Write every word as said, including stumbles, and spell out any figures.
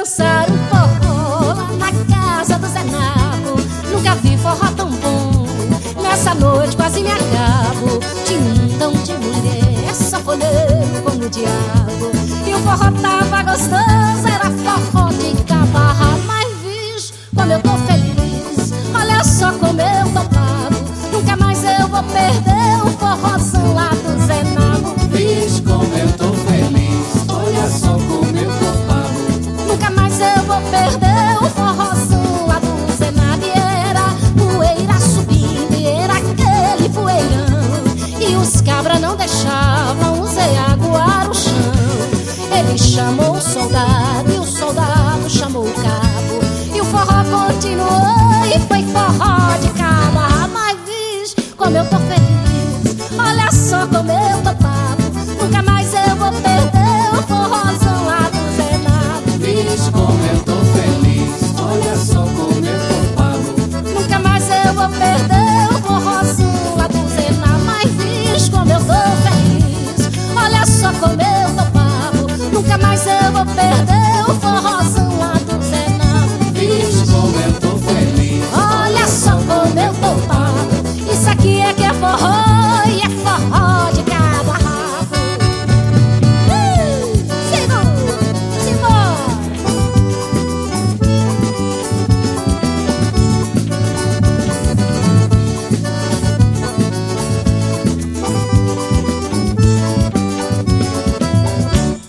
dançar um forró lá na casa do Zé Nabo. Nunca vi forró tão bom, nessa noite quase me acabo. Tindão de mulher, safoneiro como o diabo. E o forró tava gostoso, era forró de cabarra. Mas vixe, como eu tô feliz, olha só como eu tô pago. Nunca mais eu vou perder o forrozão lá do Zé Nabo. Vixe, como eu tô feliz, olha só como eu tô pago. Nunca mais eu vou perder o forrozão lá do Zé Nabo. E era poeira subindo, e era aquele poeirão, e os cabra não deixavam o Zé aguar o chão. Ele chamou o soldado, e o soldado chamou o cabo, e o forró continuou, e foi forró de cabo. Ah, mas vixe, como eu tô feliz, olha só como eu tô pago. Nunca mais eu vou perder o forrozão lá do Zé Nabo. Vixe, como eu tô feliz, olha só como eu tô pago. Nunca mais eu vou perder o forrozão lá do Zé Nabo. Mas vixe, como eu tô feliz, olha só como eu tô pago. Nunca mais eu vou perder